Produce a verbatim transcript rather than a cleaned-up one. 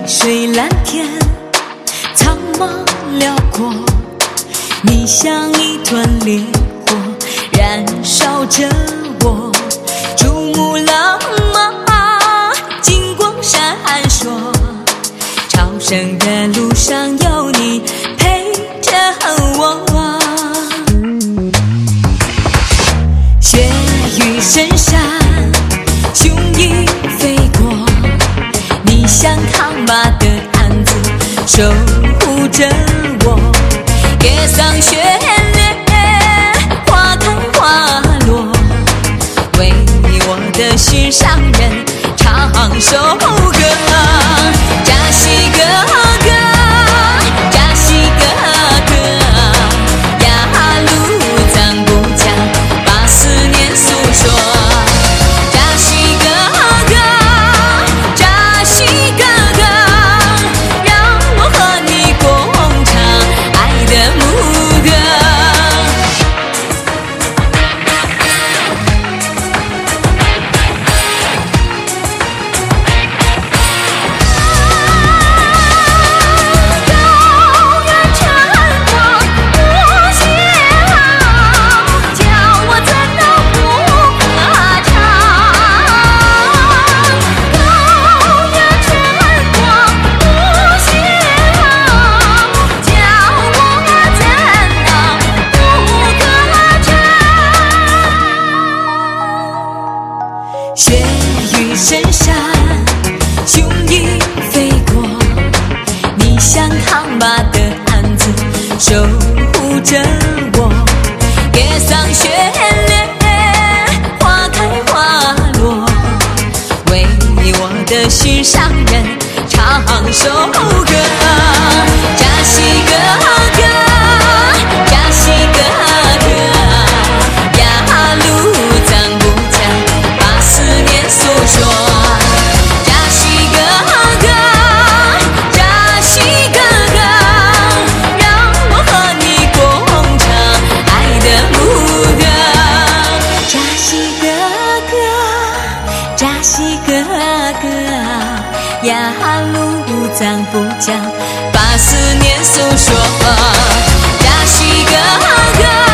水蓝天，苍茫辽阔，你像一团烈火，燃烧着我。珠穆朗玛金光闪烁，朝圣的路上有你陪着我。雪域深山，雄鹰飞过，你像扛把的鞍子守护着我。夜桑雪烈，花开花落，为我的心上人唱首歌。扎西哥哥，扎西哥哥，呀路咱不讲，把思念诉说。扎西哥哥，扎西哥哥，让我和你共唱爱的牧歌。雪域深山，雄鹰飞过，你像扛把的鞍子守护着我。夜桑雪烈，花开花落，为我的心上人唱首歌。扎西哥哥，扎西哥哥，呀路咱不讲，把思念诉说。扎西哥哥，扎西哥哥，让我和你共唱爱的牧歌。扎西哥哥，扎西哥哥，呀路咱不讲，把思念诉说。扎西哥哥。